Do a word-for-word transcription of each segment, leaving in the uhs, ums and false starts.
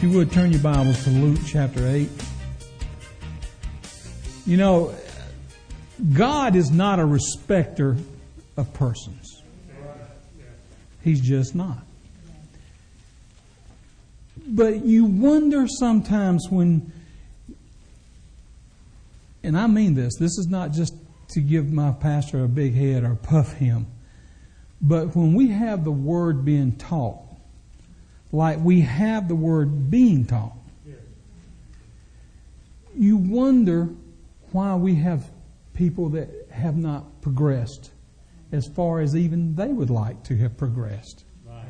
If you would, turn your Bibles to Luke chapter eight. You know, God is not a respecter of persons. He's just not. But you wonder sometimes when, and I mean this, this is not just to give my pastor a big head or puff him, but when we have the Word being taught, like we have the Word being taught, you wonder why we have people that have not progressed as far as even they would like to have progressed. Right.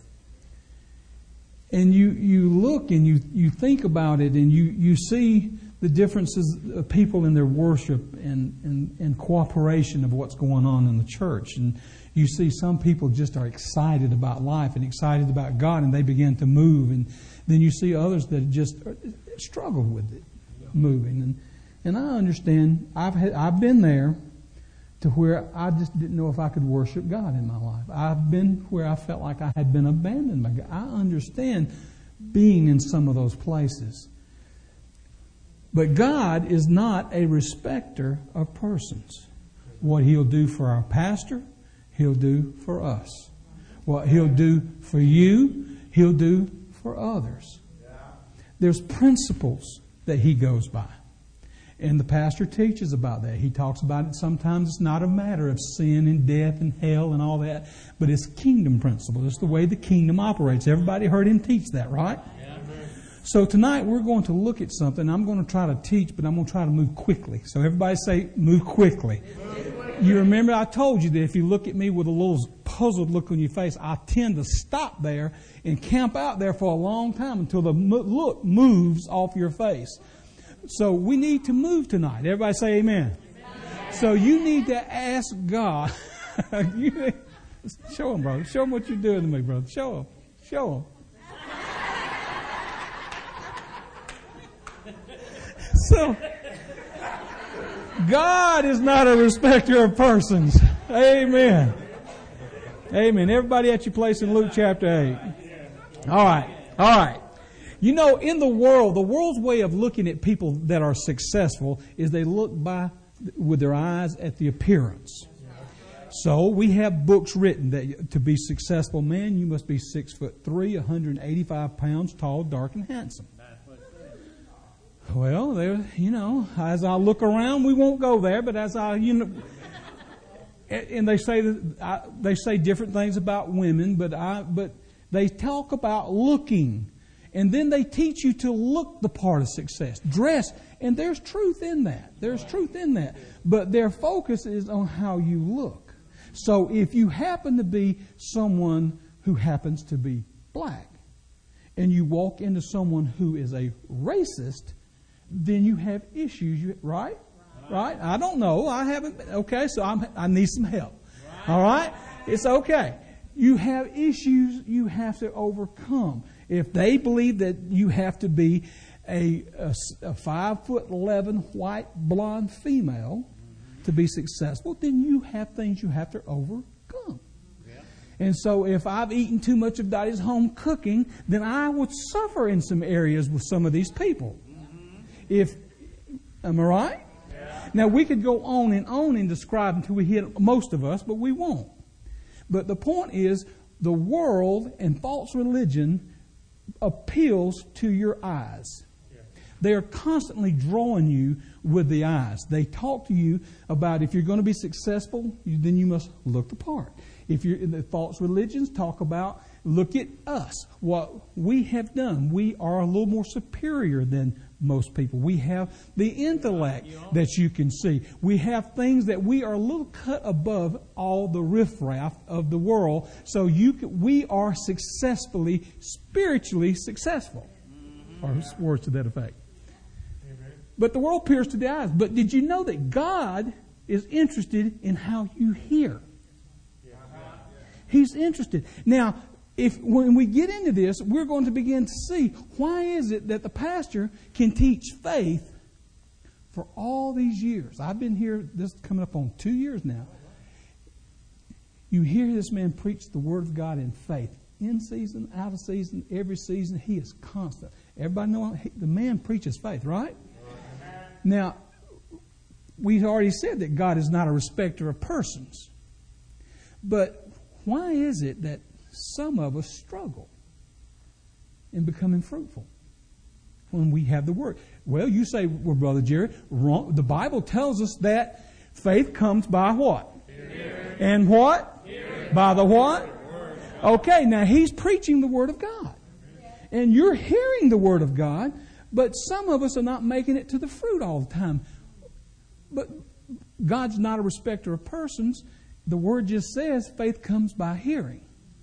And you, you look and you, you think about it and you, you see the differences of people in their worship and, and, and cooperation of what's going on in the church. And you see some people just are excited about life and excited about God, and they begin to move. And then you see others that just struggle with it, moving. And and I understand. I've had, I've been there to where I just didn't know if I could worship God in my life. I've been where I felt like I had been abandoned by God. I understand being in some of those places. But God is not a respecter of persons. What He'll do for our pastor, He'll do for us. What He'll do for you, He'll do for others. There's principles that He goes by. And the pastor teaches about that. He talks about it. Sometimes it's not a matter of sin and death and hell and all that, but it's kingdom principles. It's the way the kingdom operates. Everybody heard him teach that, right? So tonight we're going to look at something. I'm going to try to teach, but I'm going to try to move quickly. So everybody say, move quickly. You remember I told you that if you look at me with a little puzzled look on your face, I tend to stop there and camp out there for a long time until the look moves off your face. So we need to move tonight. Everybody say amen. Amen. So you need to ask God. you need, show them, brother. Show them what you're doing to me, brother. Show them. Show them. So, God is not a respecter of persons. Amen. Amen. Everybody at your place in Luke chapter eight. All right. All right. You know, in the world, the world's way of looking at people that are successful is they look by with their eyes at the appearance. So we have books written that to be successful man, you must be six foot three, one hundred eighty-five pounds tall, dark, and handsome. Well, there, you know, as I look around, we won't go there. But as I, you know, and they say that I, they say different things about women, but I, but they talk about looking. And then they teach you to look the part of success. Dress. And there's truth in that. There's truth in that. But their focus is on how you look. So if you happen to be someone who happens to be black, and you walk into someone who is a racist, then you have issues, you, right? Right? I don't know. I haven't. Okay, so I'm, I need some help. All right? It's okay. You have issues you have to overcome. If they believe that you have to be a, a, a five foot eleven white blonde female to be successful, then you have things you have to overcome. Yeah. And so if I've eaten too much of Daddy's home cooking, then I would suffer in some areas with some of these people. Mm-hmm. If, am I right? Yeah. Now we could go on and on and describe until we hit most of us, but we won't. But the point is, the world and false religion appeals to your eyes. Yeah. They are constantly drawing you with the eyes. They talk to you about if you're going to be successful, you, then you must look the part. If you're in the false religions, talk about look at us, what we have done. We are a little more superior than most people. We have the intellect that you can see. We have things that we are a little cut above all the riffraff of the world. So you can, we are successfully, spiritually successful. Or words to that effect. But the world peers to the eyes. But did you know that God is interested in how you hear? He's interested. Now, if when we get into this, we're going to begin to see why is it that the pastor can teach faith for all these years. I've been here, this is coming up on two years now. You hear this man preach the Word of God in faith in season, out of season, every season. He is constant. Everybody know the man preaches faith, right? Amen. Now, we already said that God is not a respecter of persons. But why is it that some of us struggle in becoming fruitful when we have the Word? Well, you say, well, Brother Jerry, wrong. The Bible tells us that faith comes by what? Hearing. And what? Hearing. By the what? Okay, now he's preaching the Word of God. And you're hearing the Word of God, but some of us are not making it to the fruit all the time. But God's not a respecter of persons. The Word just says faith comes by hearing.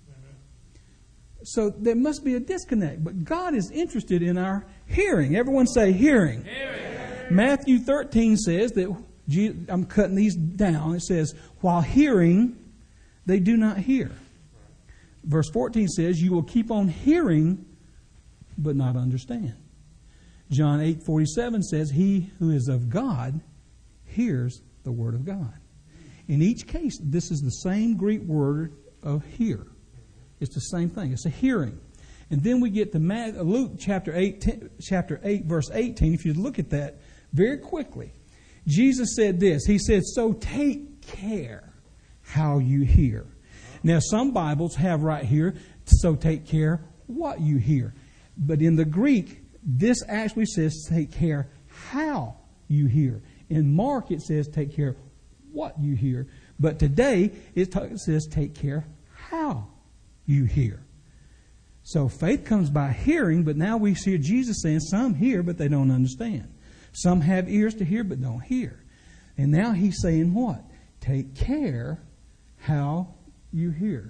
So there must be a disconnect. But God is interested in our hearing. Everyone say hearing. Hearing. Matthew thirteen says that, I'm cutting these down. It says, while hearing, they do not hear. Verse fourteen says, you will keep on hearing, but not understand. John eight forty-seven says, he who is of God hears the word of God. In each case, this is the same Greek word of hear. It's the same thing. It's a hearing. And then we get to Luke chapter eight, chapter eight, verse eighteen. If you look at that very quickly, Jesus said this. He said, so take care how you hear. Now, some Bibles have right here, so take care what you hear. But in the Greek, this actually says take care how you hear. In Mark, it says take care what you hear. But today, it says take care how you hear. So faith comes by hearing, but now we see Jesus saying some hear, but they don't understand. Some have ears to hear, but don't hear. And now he's saying what? Take care how you hear.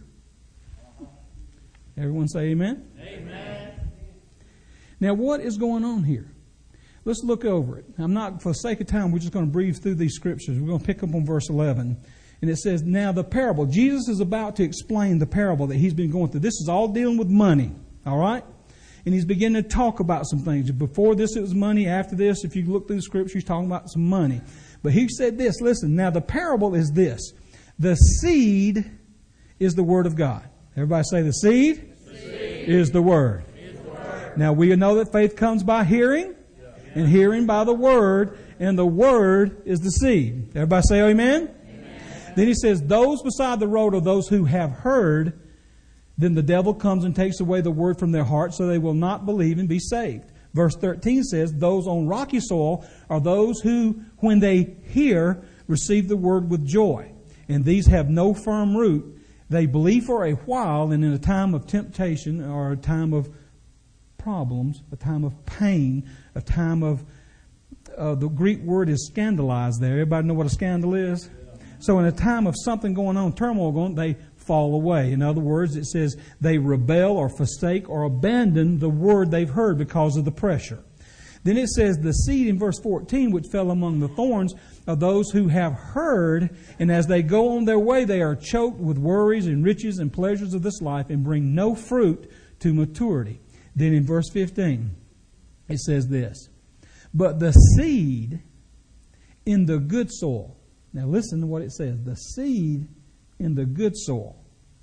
Everyone say amen? Amen. Now what is going on here? Let's look over it. I'm not, for the sake of time, we're just going to breeze through these scriptures. We're going to pick up on verse eleven. And it says, now the parable. Jesus is about to explain the parable that he's been going through. This is all dealing with money. All right? And he's beginning to talk about some things. Before this, it was money. After this, if you look through the scripture, he's talking about some money. But he said this. Listen, now the parable is this. The seed is the word of God. Everybody say the seed, the seed is the word. Is the word. Now we know that faith comes by hearing, yeah. and hearing by the word, and the word is the seed. Everybody say amen? Amen. Then he says, those beside the road are those who have heard. Then the devil comes and takes away the word from their heart, so they will not believe and be saved. Verse thirteen says, those on rocky soil are those who, when they hear, receive the word with joy. And these have no firm root. They believe for a while, and in a time of temptation or a time of problems, a time of pain, a time of, uh, the Greek word is scandalized there. Everybody know what a scandal is? So in a time of something going on, turmoil going on, they fall away. In other words, it says they rebel or forsake or abandon the word they've heard because of the pressure. Then it says the seed in verse fourteen, which fell among the thorns, are those who have heard, and as they go on their way, they are choked with worries and riches and pleasures of this life and bring no fruit to maturity. Then in verse fifteen, it says this, but the seed in the good soil. Now listen to what it says. The seed in the good soil.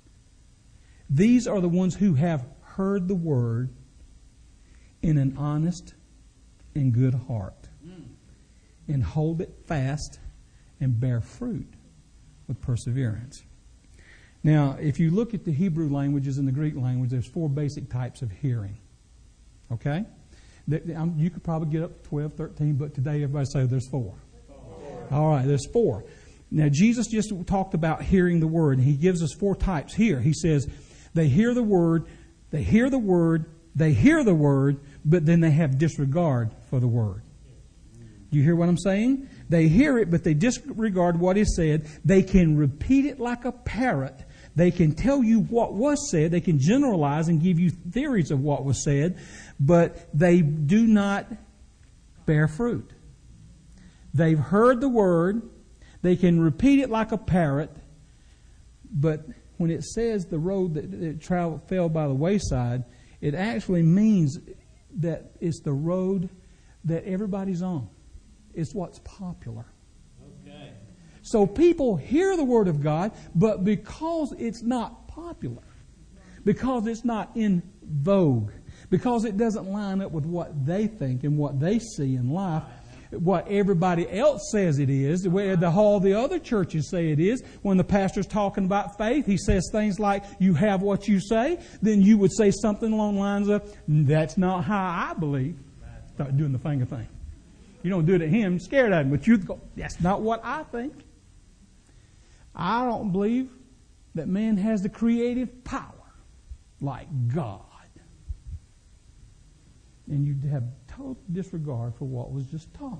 These are the ones who have heard the word in an honest and good heart, mm. and hold it fast and bear fruit with perseverance. Now, if you look at the Hebrew languages and the Greek language, there's four basic types of hearing. Okay? You could probably get up to twelve, thirteen, but today everybody say there's four. four. All right, there's four. Now, Jesus just talked about hearing the word, and he gives us four types here. He says they hear the word, they hear the word, they hear the word, but then they have disregard for the word. You hear what I'm saying? They hear it, but they disregard what is said. They can repeat it like a parrot. They can tell you what was said. They can generalize and give you theories of what was said, but they do not bear fruit. They've heard the word. They can repeat it like a parrot, but when it says the road that it traveled fell by the wayside, it actually means that it's the road that everybody's on. It's what's popular. Okay. So people hear the word of God, but because it's not popular, because it's not in vogue, because it doesn't line up with what they think and what they see in life, what everybody else says it is, where the all the other churches say it is. When the pastor's talking about faith, he says things like, you have what you say. Then you would say something along the lines of, that's not how I believe. Start doing the finger thing. You don't do it at him, scared at him, but you go, that's not what I think. I don't believe that man has the creative power like God. And you have total disregard for what was just taught.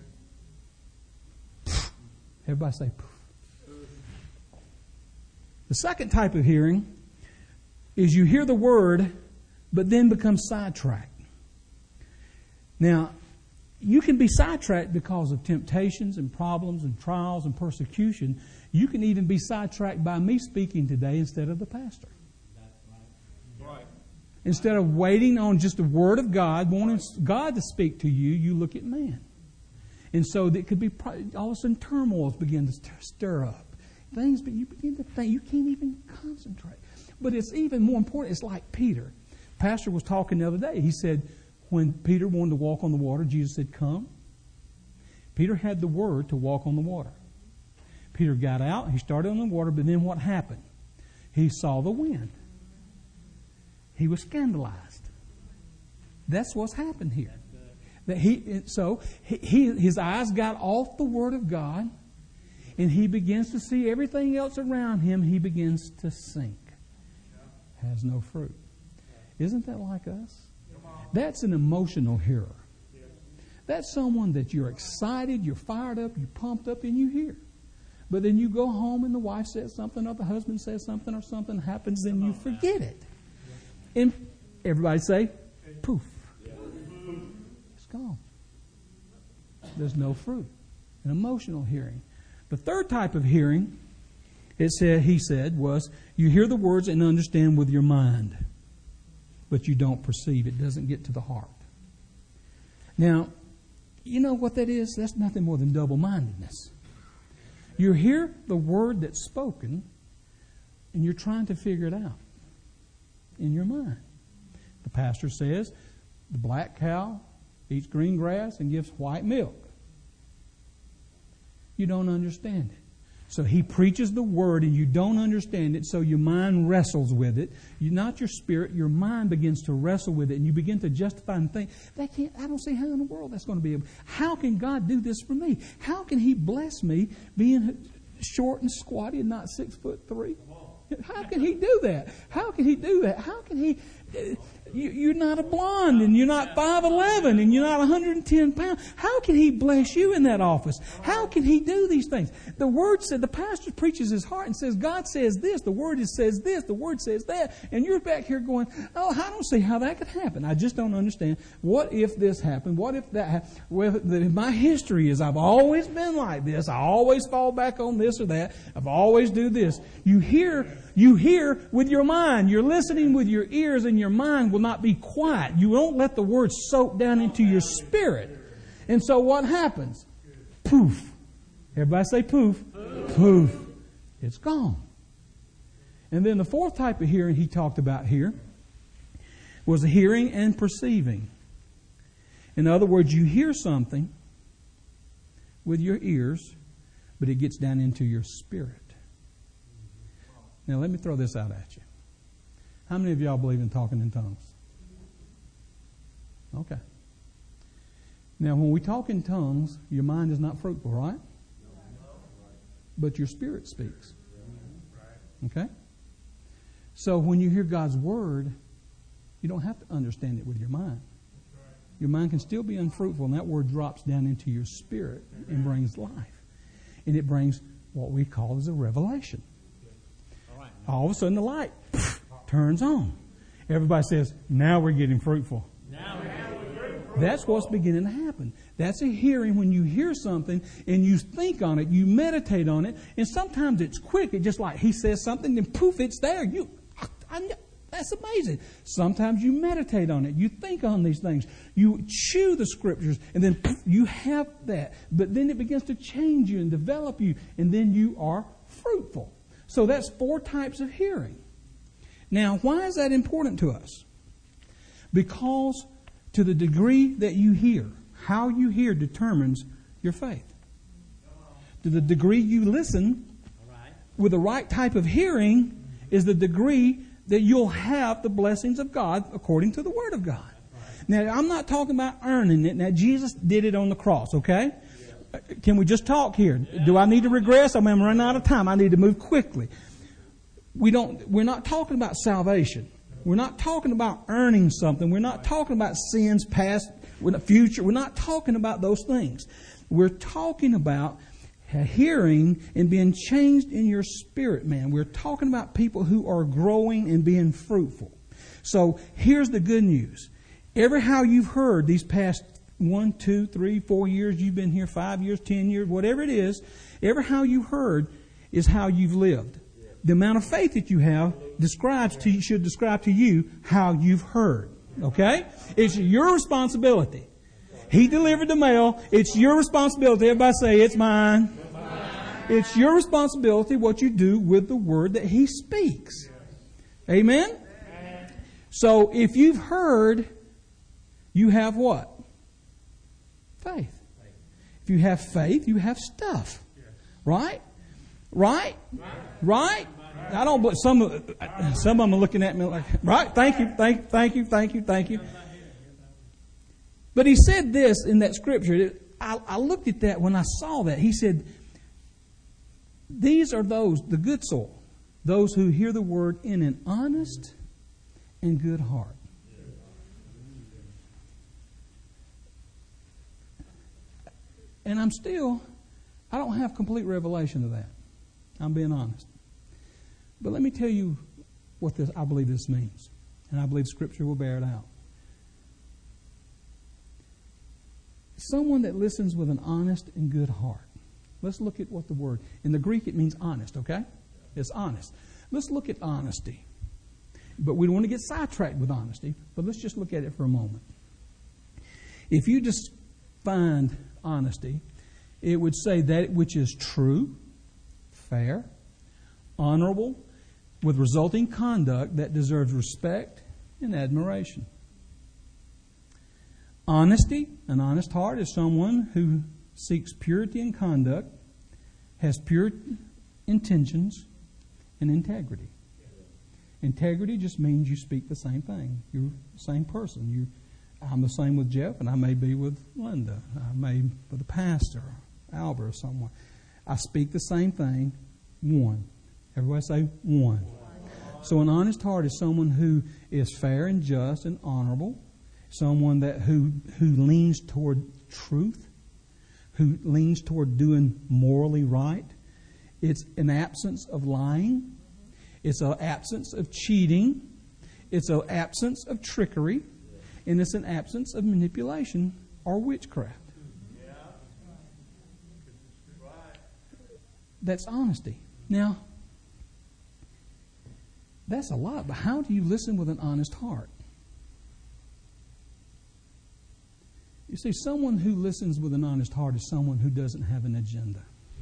Everybody say, poof. The second type of hearing is you hear the word, but then become sidetracked. Now, you can be sidetracked because of temptations and problems and trials and persecution. You can even be sidetracked by me speaking today instead of the pastor. Right. Instead of waiting on just the Word of God, wanting God to speak to you, you look at man. And so it could be, all of a sudden turmoils begin to stir up. Things, but you begin to think, you can't even concentrate. But it's even more important, it's like Peter. Pastor was talking the other day. He said, when Peter wanted to walk on the water, Jesus said, come. Peter had the Word to walk on the water. Peter got out, he started on the water, but then what happened? He saw the wind. He was scandalized. That's what's happened here. That he so he, his eyes got off the Word of God, and he begins to see everything else around him. He begins to sink. Has no fruit. Isn't that like us? That's an emotional hearer. That's someone that you're excited, you're fired up, you're pumped up, and you hear. But then you go home and the wife says something, or the husband says something, or something happens, and you forget it. And everybody say, poof. It's gone. There's no fruit. An emotional hearing. The third type of hearing, it said, he said, was you hear the words and understand with your mind, but you don't perceive. It doesn't get to the heart. Now, you know what that is? That's nothing more than double-mindedness. You hear the word that's spoken, and you're trying to figure it out in your mind. The pastor says, the black cow eats green grass and gives white milk. You don't understand it. So he preaches the word and you don't understand it, so your mind wrestles with it. You, not your spirit, your mind begins to wrestle with it, and you begin to justify and think, that can't, I don't see how in the world that's going to be able. How can God do this for me? How can He bless me being short and squatty and not six foot three? How can He do that? How can He do that? How can He... You, you're not a blonde, and you're not five eleven, and you're not one hundred ten pounds. How can He bless you in that office? How can He do these things? The Word said, the pastor preaches his heart and says, God says this, the Word says this, the Word says that, and you're back here going, oh, I don't see how that could happen. I just don't understand. What if this happened? What if that happened? Well, my history is I've always been like this. I always fall back on this or that. I've always do this. You hear... You hear with your mind. You're listening with your ears, and your mind will not be quiet. You don't let the word soak down into your spirit. And so what happens? Poof. Everybody say poof. Poof. Poof. It's gone. And then the fourth type of hearing he talked about here was hearing and perceiving. In other words, you hear something with your ears, but it gets down into your spirit. Now, let me throw this out at you. How many of y'all believe in talking in tongues? Okay. Now, when we talk in tongues, your mind is not fruitful, right? But your spirit speaks. Okay? So, when you hear God's Word, you don't have to understand it with your mind. Your mind can still be unfruitful, and that Word drops down into your spirit and brings life. And it brings what we call as a revelation. All of a sudden the light poof, turns on. Everybody says, now we're getting fruitful. Now we're getting fruitful. That's what's beginning to happen. That's a hearing when you hear something and you think on it, you meditate on it, and sometimes it's quick. It's just like he says something and poof, it's there. You, I, that's amazing. Sometimes you meditate on it. You think on these things. You chew the Scriptures, and then poof, you have that. But then it begins to change you and develop you, and then you are fruitful. So that's four types of hearing. Now, why is that important to us? Because to the degree that you hear, how you hear determines your faith. To the degree you listen with the right type of hearing is the degree that you'll have the blessings of God according to the Word of God. Now, I'm not talking about earning it. Now, Jesus did it on the cross, okay? Can we just talk here? Do I need to regress? I mean, I'm running out of time. I need to move quickly. We don't, we're not talking about salvation. We're not talking about earning something. We're not talking about sins past, future. We're not talking about those things. We're talking about hearing and being changed in your spirit, man. We're talking about people who are growing and being fruitful. So here's the good news. Every how you've heard these past one, two, three, four years you've been here, five years, ten years, whatever it is, every how you heard is how you've lived. The amount of faith that you have describes to you, should describe to you how you've heard. Okay? It's your responsibility. He delivered the mail. It's your responsibility. Everybody say, it's mine. It's your responsibility what you do with the word that He speaks. Amen? So if you've heard, you have what? Faith. If you have faith, you have stuff. Right? Right? Right? I don't, but some of, some of them are looking at me like, right? Thank you, thank, thank you, thank you, thank you. But he said this in that scripture. I, I looked at that when I saw that. He said, these are those, the good soil, those who hear the word in an honest and good heart. And I'm still, I don't have complete revelation of that. I'm being honest. But let me tell you what this, I believe this means. And I believe Scripture will bear it out. Someone that listens with an honest and good heart. Let's look at what the word, in the Greek it means honest, okay? It's honest. Let's look at honesty. But we don't want to get sidetracked with honesty, but let's just look at it for a moment. If you just find honesty, it would say that which is true, fair, honorable, with resulting conduct that deserves respect and admiration. Honesty, an honest heart, is someone who seeks purity in conduct, has pure intentions, and integrity. Integrity just means you speak the same thing. You're the same person. You, I'm the same with Jeff, and I may be with Linda. I may be with the pastor, Albert, or someone. I speak the same thing. One. Everybody say one. So an honest heart is someone who is fair and just and honorable. Someone that who who leans toward truth, who leans toward doing morally right. It's an absence of lying. It's an absence of cheating. It's an absence of trickery. And it's an absence of manipulation or witchcraft. That's honesty. Now, that's a lot, but how do you listen with an honest heart? You see, someone who listens with an honest heart is someone who doesn't have an agenda.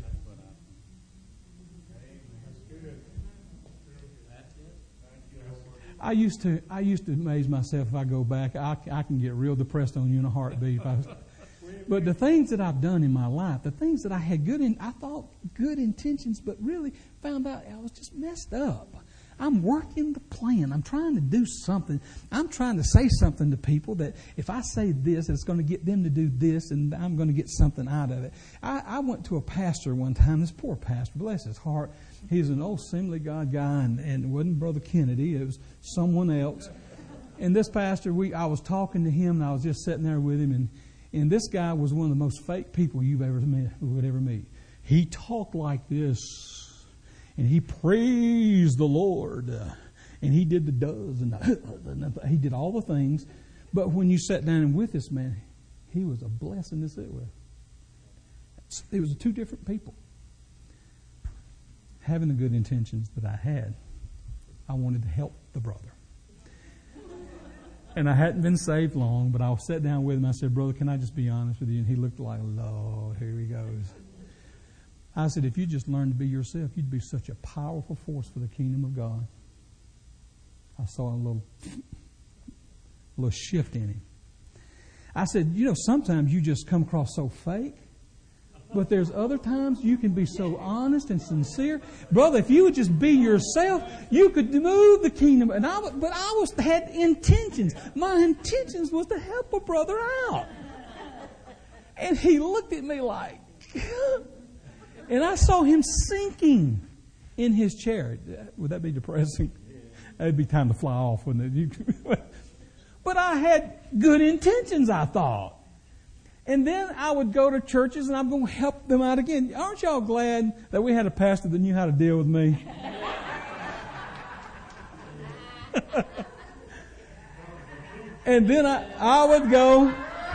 I used to I used to amaze myself if I go back. I, I can get real depressed on you in a heartbeat. If I, but the things that I've done in my life, the things that I had good in, I thought good intentions, but really found out I was just messed up. I'm working the plan. I'm trying to do something. I'm trying to say something to people that if I say this, it's going to get them to do this, and I'm going to get something out of it. I, I went to a pastor one time, this poor pastor, bless his heart. He's an old Assembly God guy, and, and it wasn't Brother Kennedy. It was someone else. And this pastor, we I was talking to him, and I was just sitting there with him, and, and this guy was one of the most fake people you've ever met, would ever meet. He talked like this. And he praised the Lord. Uh, and he did the does. And, the, and the, he did all the things. But when you sat down with this man, he was a blessing to sit with. It was two different people. Having the good intentions that I had, I wanted to help the brother. And I hadn't been saved long, but I sat down with him. I said, "Brother, can I just be honest with you?" And he looked like, "Lord, here he goes." I said, if you just learn to be yourself, you'd be such a powerful force for the kingdom of God. I saw a little, a little shift in him. I said, you know, sometimes you just come across so fake. But there's other times you can be so honest and sincere. Brother, if you would just be yourself, you could move the kingdom. And I, but I was had intentions. My intentions was to help a brother out. And he looked at me like, and I saw him sinking in his chair. Would that be depressing? That'd be time to fly off, wouldn't it? But I had good intentions, I thought. And then I would go to churches and I'm going to help them out again. Aren't y'all glad that we had a pastor that knew how to deal with me? And then I, I would go,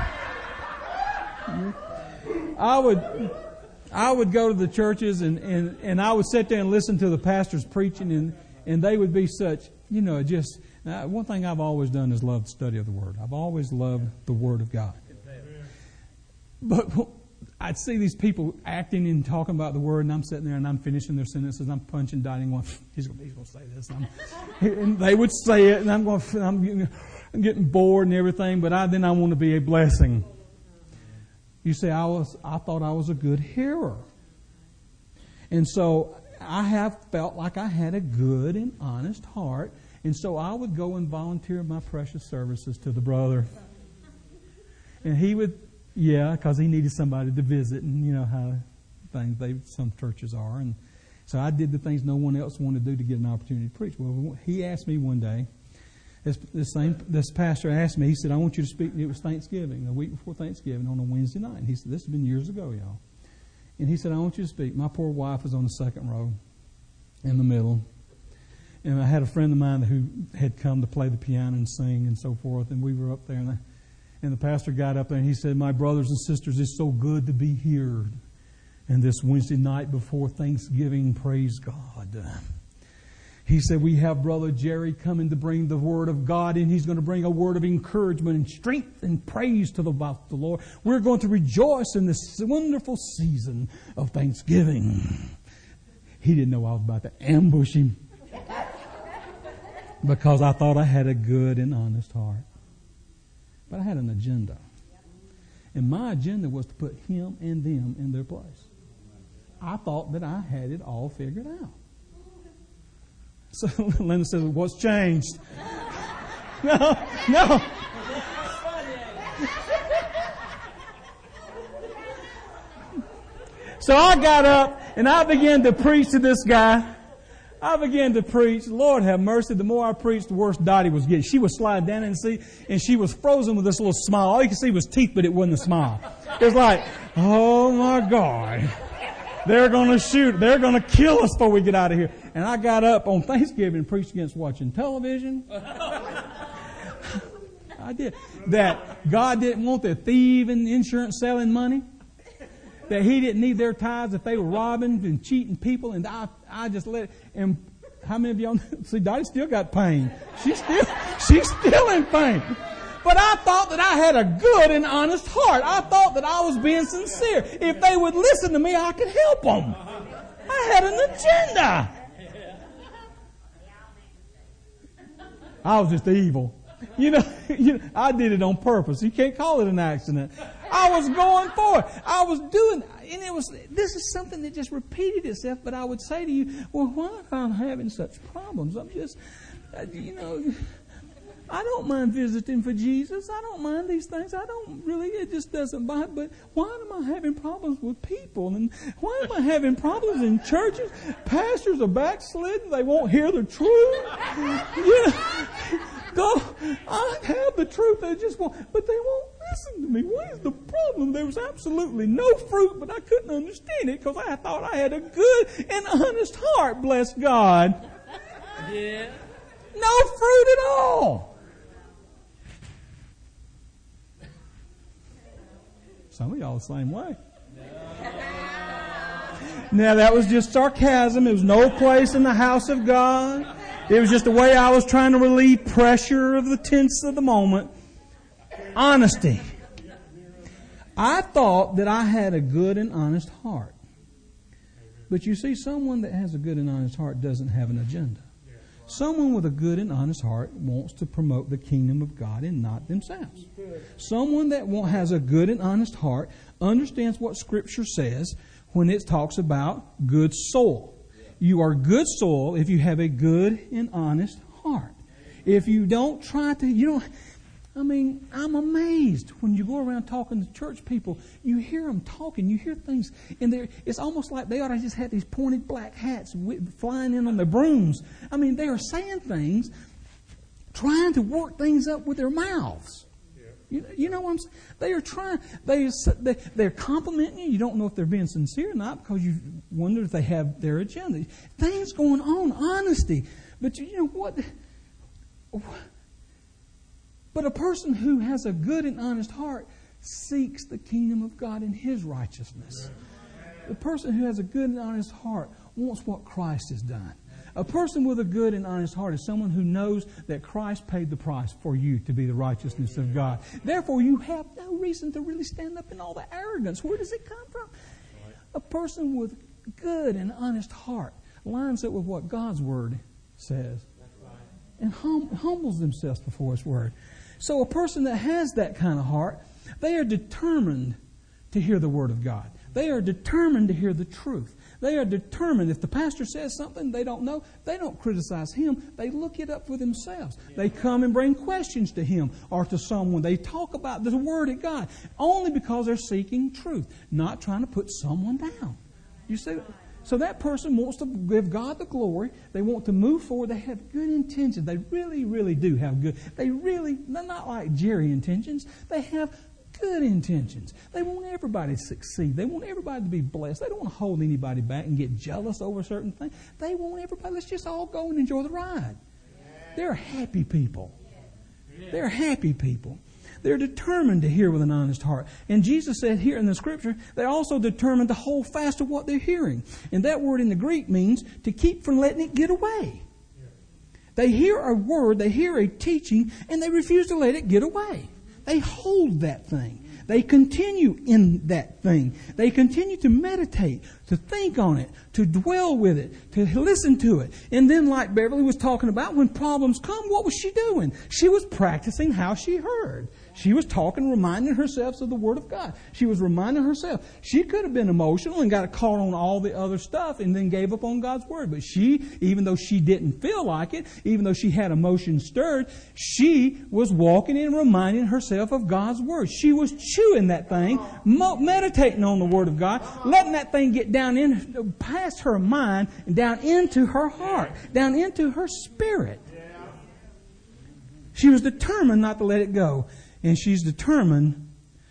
I would, I would go to the churches and, and, and I would sit there and listen to the pastors preaching, and, and they would be such, you know, just, now, one thing I've always done is love the study of the Word. I've always loved the Word of God. But I'd see these people acting and talking about the Word, and I'm sitting there and I'm finishing their sentences. I'm punching, dotting, going, he's going, he's going to say this. And, and they would say it, and I'm going, I'm getting, I'm getting bored and everything. But I, then I want to be a blessing. You say I was, I thought I was a good hearer, and so I have felt like I had a good and honest heart, and so I would go and volunteer my precious services to the brother, and he would. Yeah, because he needed somebody to visit, and you know how things they some churches are, and so I did the things no one else wanted to do to get an opportunity to preach. Well, he asked me one day. This, this same this pastor asked me. He said, "I want you to speak." It was Thanksgiving, a week before Thanksgiving, on a Wednesday night. And he said, "This has been years ago, y'all." And he said, "I want you to speak." My poor wife was on the second row, in the middle, and I had a friend of mine who had come to play the piano and sing and so forth, and we were up there, and I. And the pastor got up there and he said, "My brothers and sisters, it's so good to be here. And this Wednesday night before Thanksgiving, praise God." He said, "We have Brother Jerry coming to bring the Word of God, and he's going to bring a word of encouragement and strength and praise to the, about the Lord. We're going to rejoice in this wonderful season of Thanksgiving." He didn't know I was about to ambush him because I thought I had a good and honest heart. But I had an agenda. And my agenda was to put him and them in their place. I thought that I had it all figured out. So Linda says, "What's changed?" No, no. So I got up and I began to preach to this guy. I began to preach. Lord have mercy. The more I preached, the worse Dottie was getting. She would slide down and see, and she was frozen with this little smile. All you could see was teeth, but it wasn't a smile. It was like, oh my God. They're going to shoot. They're going to kill us before we get out of here. And I got up on Thanksgiving and preached against watching television. I did. That God didn't want the thieving, insurance selling money. That He didn't need their tithes if they were robbing and cheating people. And I, I just let it. And how many of y'all know? See, Dottie still got pain. She's still, she's still in pain. But I thought that I had a good and honest heart. I thought that I was being sincere. If they would listen to me, I could help them. I had an agenda. I was just evil. You know, you know, I did it on purpose. You can't call it an accident. I was going for it. I was doing, and it was, this is something that just repeated itself, but I would say to you, well, why am I having such problems? I'm just, you know, I don't mind visiting for Jesus. I don't mind these things. I don't really, it just doesn't bite. But why am I having problems with people? And why am I having problems in churches? Pastors are backslidden. They won't hear the truth. You know, God, I have the truth. They just won't, but they won't listen to me. What is the problem? There was absolutely no fruit, but I couldn't understand it because I thought I had a good and honest heart. Bless God. Yeah. No fruit at all. Some of y'all the same way. Now that was just sarcasm. It was no place in the house of God. It was just the way I was trying to relieve pressure of the tense of the moment. Honesty. I thought that I had a good and honest heart. But you see, someone that has a good and honest heart doesn't have an agenda. Someone with a good and honest heart wants to promote the kingdom of God and not themselves. Someone that has a good and honest heart understands what Scripture says when it talks about good soil. You are good soil if you have a good and honest heart. If you don't try to, you don't, I mean, I'm amazed when you go around talking to church people, you hear them talking, you hear things, and they're, it's almost like they ought to just have these pointed black hats flying in on their brooms. I mean, they are saying things, trying to work things up with their mouths. You, you know what I'm saying? They are trying, they, they, they're complimenting you. You don't know if they're being sincere or not because you wonder if they have their agenda. Things going on, honesty. But you know what? But a person who has a good and honest heart seeks the kingdom of God and His righteousness. The person who has a good and honest heart wants what Christ has done. A person with a good and honest heart is someone who knows that Christ paid the price for you to be the righteousness of God. Therefore, you have no reason to really stand up in all the arrogance. Where does it come from? A person with good and honest heart lines up with what God's Word says and hum- humbles themselves before His Word. So a person that has that kind of heart, they are determined to hear the Word of God. They are determined to hear the truth. They are determined. If the pastor says something they don't know, they don't criticize him. They look it up for themselves. They come and bring questions to him or to someone. They talk about the Word of God only because they're seeking truth, not trying to put someone down. You see? So that person wants to give God the glory. They want to move forward. They have good intentions. They really, really do have good. They really, they're not like Jerry intentions. They have good intentions. They want everybody to succeed. They want everybody to be blessed. They don't want to hold anybody back and get jealous over certain things. They want everybody, let's just all go and enjoy the ride. They're happy people. They're happy people. They're determined to hear with an honest heart. And Jesus said here in the Scripture, they're also determined to hold fast to what they're hearing. And that word in the Greek means to keep from letting it get away. They hear a word, they hear a teaching, and they refuse to let it get away. They hold that thing. They continue in that thing. They continue to meditate, to think on it, to dwell with it, to listen to it. And then like Beverly was talking about, when problems come, what was she doing? She was practicing how she heard. She was talking, reminding herself of the Word of God. She was reminding herself. She could have been emotional and got caught on all the other stuff and then gave up on God's Word. But she, even though she didn't feel like it, even though she had emotions stirred, she was walking and reminding herself of God's Word. She was chewing that thing, meditating on the Word of God, letting that thing get down in, past her mind and down into her heart, down into her spirit. She was determined not to let it go. And she's determined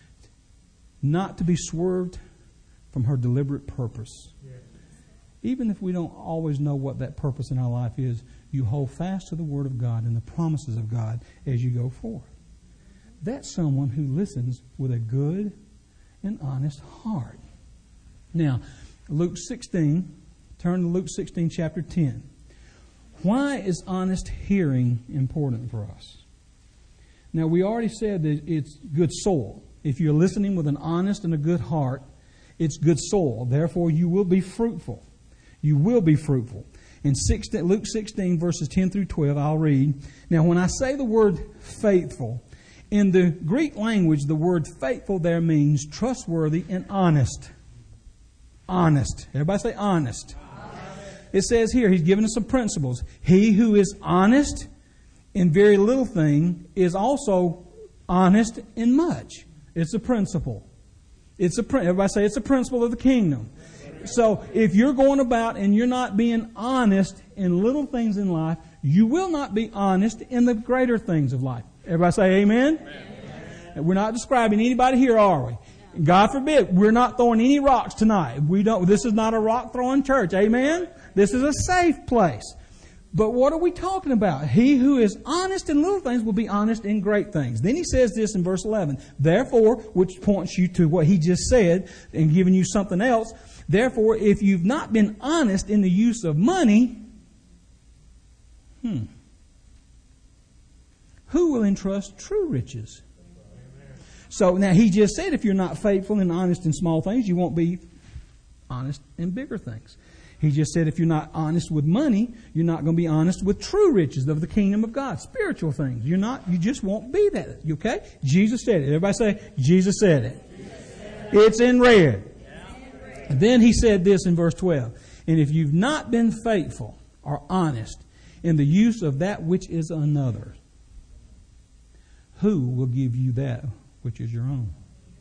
not to be swerved from her deliberate purpose. Even if we don't always know what that purpose in our life is, you hold fast to the Word of God and the promises of God as you go forth. That's someone who listens with a good and honest heart. Now, Luke sixteen, turn to Luke sixteen, chapter ten. Why is honest hearing important for us? Now, we already said that it's good soil. If you're listening with an honest and a good heart, it's good soil. Therefore, you will be fruitful. You will be fruitful. In Luke sixteen, verses ten through twelve, I'll read. Now, when I say the word faithful, in the Greek language, the word faithful there means trustworthy and honest. Honest. Everybody say honest. It says here, he's given us some principles. He who is honest in very little thing is also honest in much. It's a principle. It's a everybody say it's a principle of the kingdom. So if you're going about and you're not being honest in little things in life, you will not be honest in the greater things of life. Everybody say amen? Amen. We're not describing anybody here, are we? God forbid, we're not throwing any rocks tonight. We don't. This is not a rock throwing church. Amen? This is a safe place. But what are we talking about? He who is honest in little things will be honest in great things. Then he says this in verse eleven. Therefore, which points you to what he just said and giving you something else. Therefore, if you've not been honest in the use of money, hmm, who will entrust true riches? So now he just said if you're not faithful and honest in small things, you won't be honest in bigger things. He just said if you're not honest with money, you're not going to be honest with true riches of the kingdom of God, spiritual things. You're not, you just won't be that. You okay? Jesus said it. Everybody say, Jesus said it. Jesus said it. It's in red. Yeah. And then he said this in verse twelve. And if you've not been faithful or honest in the use of that which is another's, who will give you that which is your own?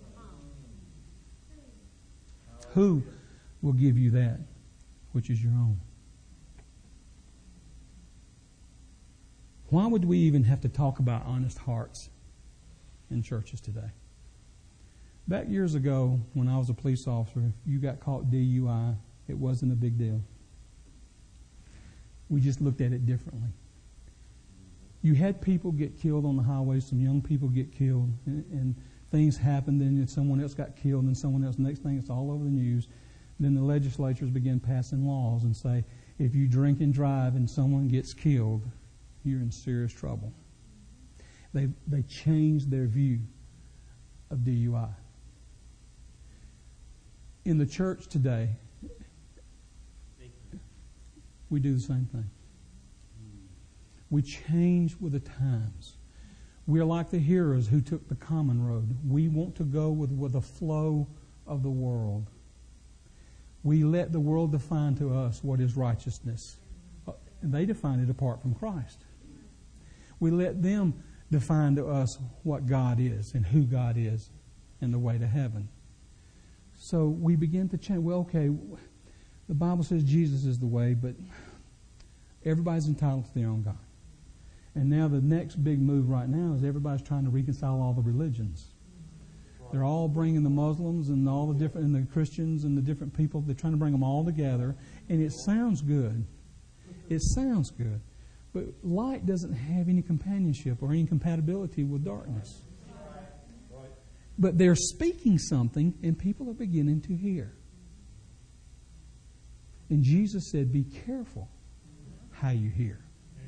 Who will give you that which is your own? Why would we even have to talk about honest hearts in churches today? Back years ago, when I was a police officer, if you got caught D U I, it wasn't a big deal. We just looked at it differently. You had people get killed on the highways, some young people get killed, and, and things happened, and someone else got killed, and someone else. Next thing, it's all over the news. Then the legislatures began passing laws and say, if you drink and drive and someone gets killed, you're in serious trouble. They they changed their view of D U I. In the church today, we do the same thing. We change with the times. We are like the heroes who took the common road. We want to go with, with the flow of the world. We let the world define to us what is righteousness. And they define it apart from Christ. We let them define to us what God is and who God is and the way to heaven. So we begin to change. Well, okay, the Bible says Jesus is the way, but everybody's entitled to their own God. And now the next big move right now is everybody's trying to reconcile all the religions. They're all bringing the Muslims and all the different, and the Christians and the different people. They're trying to bring them all together, and it sounds good. It sounds good, but light doesn't have any companionship or any compatibility with darkness. But they're speaking something, and people are beginning to hear. And Jesus said, "Be careful how you hear."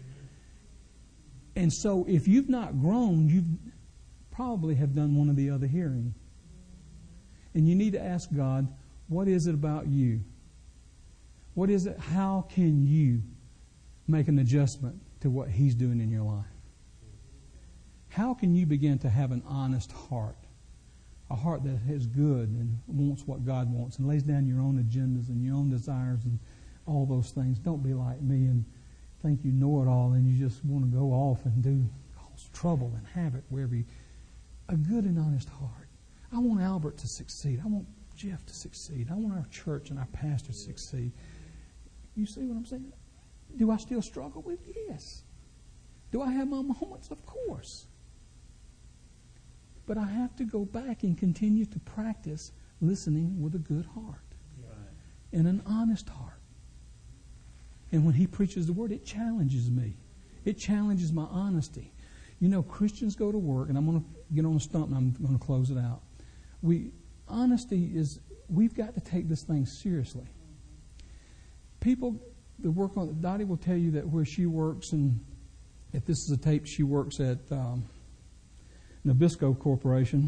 And so if you've not grown, you probably have done one of the other hearing. And you need to ask God, what is it about you? What is it? How can you make an adjustment to what He's doing in your life? How can you begin to have an honest heart? A heart that is good and wants what God wants and lays down your own agendas and your own desires and all those things. Don't be like me and think you know it all and you just want to go off and do cause trouble and havoc wherever you... A good and honest heart. I want Albert to succeed. I want Jeff to succeed. I want our church and our pastor to succeed. You see what I'm saying? Do I still struggle with? Yes. Do I have my moments? Of course. But I have to go back and continue to practice listening with a good heart and an honest heart. And when he preaches the word, it challenges me. It challenges my honesty. You know, Christians go to work, and I'm going to get on a stump and I'm going to close it out. We honesty is, we've got to take this thing seriously. People that work on, Dottie will tell you that where she works, and if this is a tape, she works at um, Nabisco Corporation.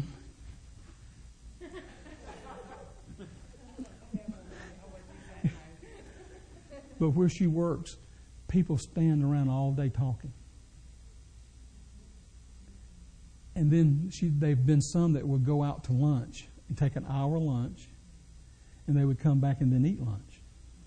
But where she works, people stand around all day talking. And then she, they've been some that would go out to lunch and take an hour lunch, and they would come back and then eat lunch.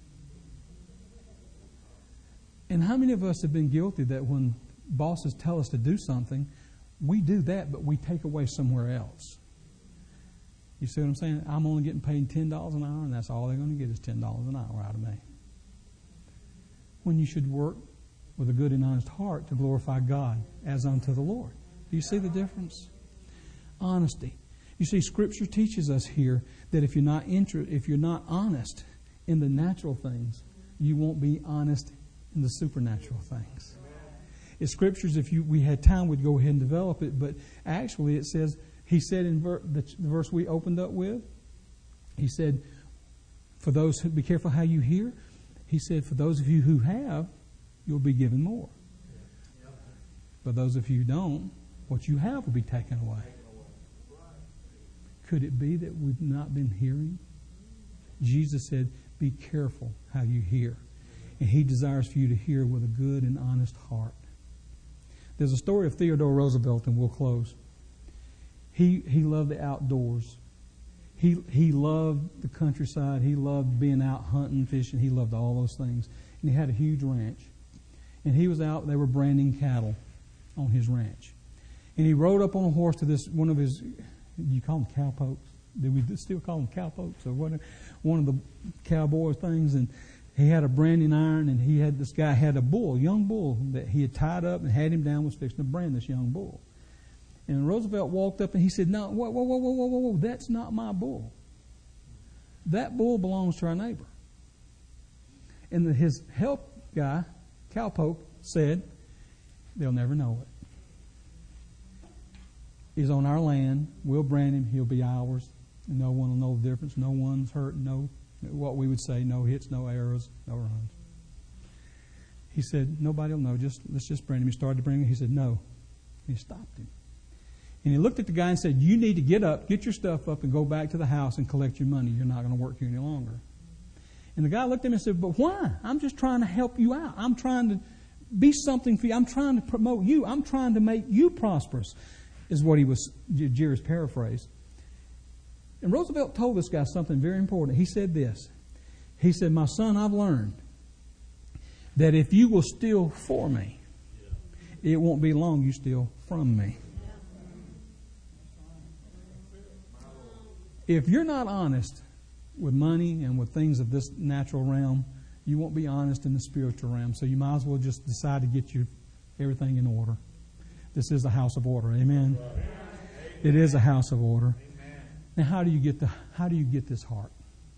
And how many of us have been guilty that when bosses tell us to do something, we do that, but we take away somewhere else? You see what I'm saying? I'm only getting paid ten dollars an hour, and that's all they're going to get is ten dollars an hour out of me. When you should work with a good and honest heart to glorify God as unto the Lord. Do you see the difference? Honesty. You see, Scripture teaches us here that if you're not inter- if you're not honest in the natural things, you won't be honest in the supernatural things. In Scriptures, if you we had time, we'd go ahead and develop it. But actually, it says, He said in ver- the, the verse we opened up with, He said, "For those who be careful how you hear." He said, "For those of you who have, you'll be given more. For those of you who don't, what you have will be taken away." Could it be that we've not been hearing? Jesus said, be careful how you hear. And He desires for you to hear with a good and honest heart. There's a story of Theodore Roosevelt, and we'll close. He he loved the outdoors. He he loved the countryside. He loved being out hunting, fishing. He loved all those things. And he had a huge ranch. And he was out, they were branding cattle on his ranch. And he rode up on a horse to this, one of his, you call them cowpokes? Do we still call them cowpokes or what? One of the cowboy things. And he had a branding iron, and he had, this guy had a bull, a young bull that he had tied up and had him down, was fixing to brand this young bull. And Roosevelt walked up and he said, no, whoa, whoa, whoa, whoa, whoa, whoa, that's not my bull. That bull belongs to our neighbor. And the, his help guy, cowpoke, said, they'll never know it. He's on our land. We'll brand him. He'll be ours. No one will know the difference. No one's hurt. No, what we would say, no hits, no arrows, no runs. He said, nobody will know. Just let's just brand him. He started to bring him. He said, no. He stopped him. And he looked at the guy and said, you need to get up, get your stuff up, and go back to the house and collect your money. You're not going to work here any longer. And the guy looked at him and said, but why? I'm just trying to help you out. I'm trying to be something for you. I'm trying to promote you. I'm trying to make you prosperous, is what he was, Jerry's paraphrase. And Roosevelt told this guy something very important. He said this. He said, my son, I've learned that if you will steal for me, it won't be long you steal from me. If you're not honest with money and with things of this natural realm, you won't be honest in the spiritual realm. So you might as well just decide to get your everything in order. This is a house of order. Amen. It is a house of order. Now, how do you get the how do you get this heart?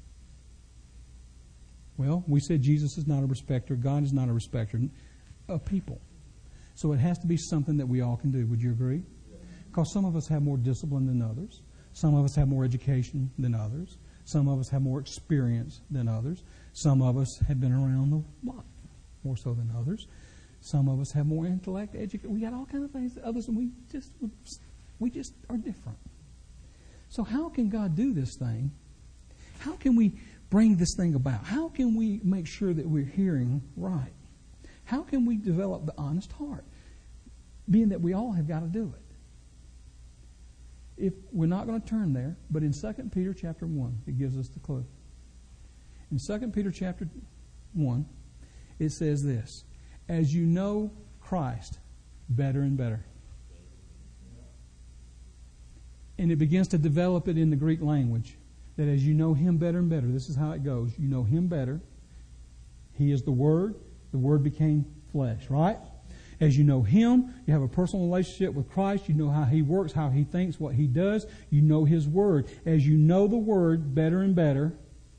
Well, we said Jesus is not a respecter. God is not a respecter of people. So it has to be something that we all can do. Would you agree? Because some of us have more discipline than others. Some of us have more education than others. Some of us have more experience than others. Some of us have been around the block more so than others. Some of us have more intellect, education. We got all kinds of things. Others, and we just we just are different. So how can God do this thing? How can we bring this thing about? How can we make sure that we're hearing right? How can we develop the honest heart? Being that we all have got to do it. If we're not going to turn there, but in Second Peter chapter one, it gives us the clue. In Second Peter chapter one, it says this, as you know Christ better and better. And it begins to develop it in the Greek language, that as you know Him better and better, this is how it goes. You know Him better. He is the Word. The Word became flesh, right? As you know Him, you have a personal relationship with Christ. You know how He works, how He thinks, what He does. You know His Word. As you know the Word better and better,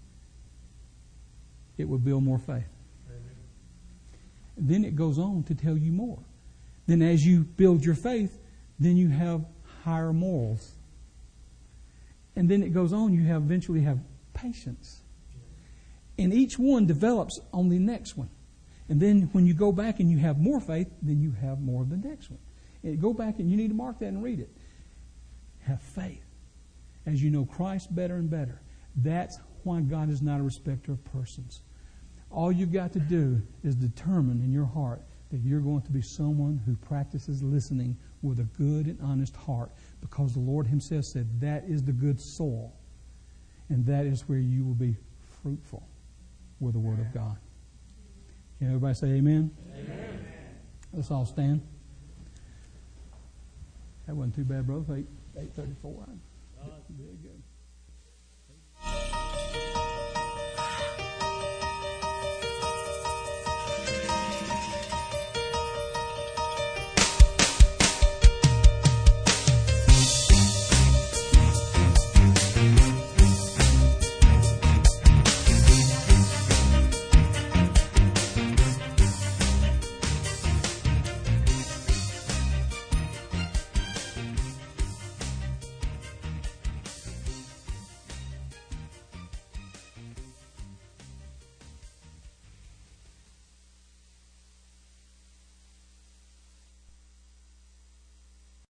it will build more faith. Amen. Then it goes on to tell you more. Then as you build your faith, then you have higher morals. And then it goes on, you have eventually have patience. And each one develops on the next one. And then when you go back and you have more faith, then you have more of the next one. And go back and you need to mark that and read it. Have faith. As you know Christ better and better. That's why God is not a respecter of persons. All you've got to do is determine in your heart that you're going to be someone who practices listening with a good and honest heart, because the Lord Himself said that is the good soil, and that is where you will be fruitful with the Word of God. Can everybody say amen? Amen. Let's all stand. That wasn't too bad, brother. eight thirty-four. Very good.